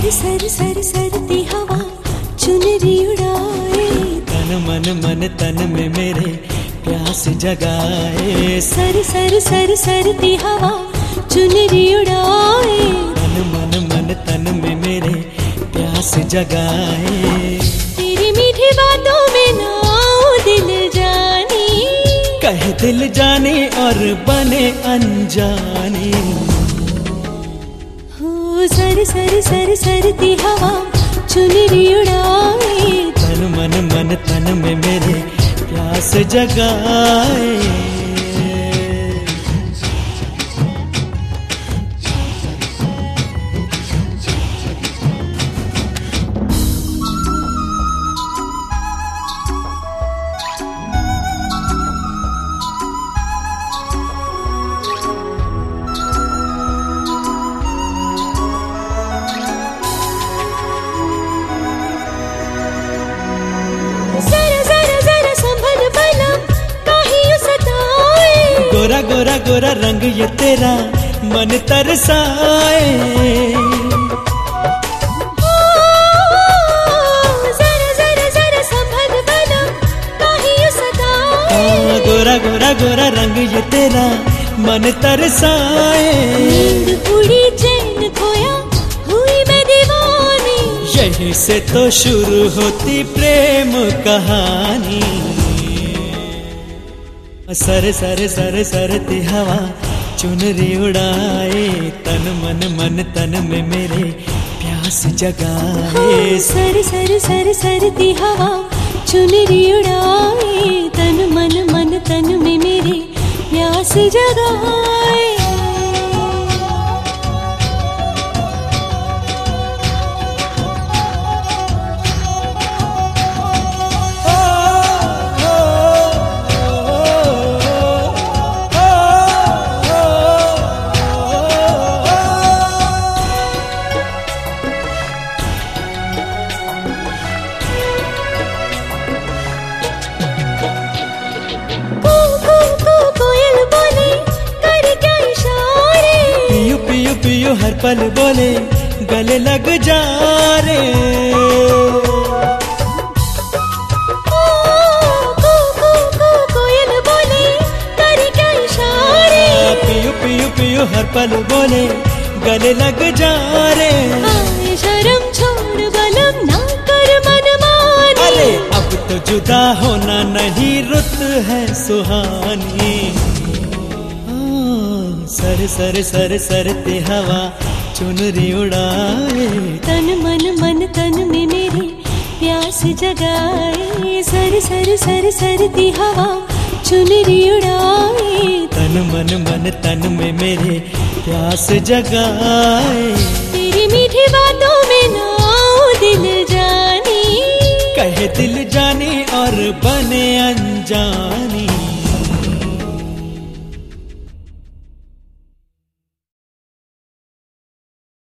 Sir सर सरती हवा चुनरी उड़ाए, तन मन तन में मेरे प्यास जगाए। सर सर सर सरती हवा चुनरी उड़ाए, तन मन तन में मेरे प्यास जगाए। तेरी मीठी बातों में नाओ दिल जानी, कहे दिल जाने और बने अनजाने। हो सर सर सर सरती हवा चुनरी उड़ाए, तन मन तन में मेरे प्यास जगाए। गोरा गोरा गोरा रंग ये तेरा मन तरसाए। जरा जरा जरा संभल बना काहे यूं सताए, गोरा गोरा गोरा रंग ये तेरा मन तरसाए। नींद उड़ी चैन खोया हुई मैं दीवानी, यहीं से तो शुरू होती प्रेम कहानी। सर सर सर सरती हवा चुनरी उड़ाए, तन मन तन में मेरे प्यास जगाए। सर सर सर सरती हवा चुनरी उड़ाए, तन मन तन में मेरे प्यास जगाए। पियो हर पल बोले गले लग जा रे। कोयल बोले करे क्या इशारे, पियो पियो पियो हर पल बोले गले लग जा रे। शर्म छोड़ बलम ना कर मन मानी, अरे अब तो जुदा होना नहीं रुत है सुहानी। सर सर सर सरती हवा चुनरी उड़ाए, तन मन तन में मेरे प्यास जगाए। सर सर सर सरती हवा चुनरी उड़ाए, तन मन तन में मेरे प्यास जगाए। तेरी मीठी बातों में नाओ दिल जानी, कहे दिल जाने और बने अनजानी।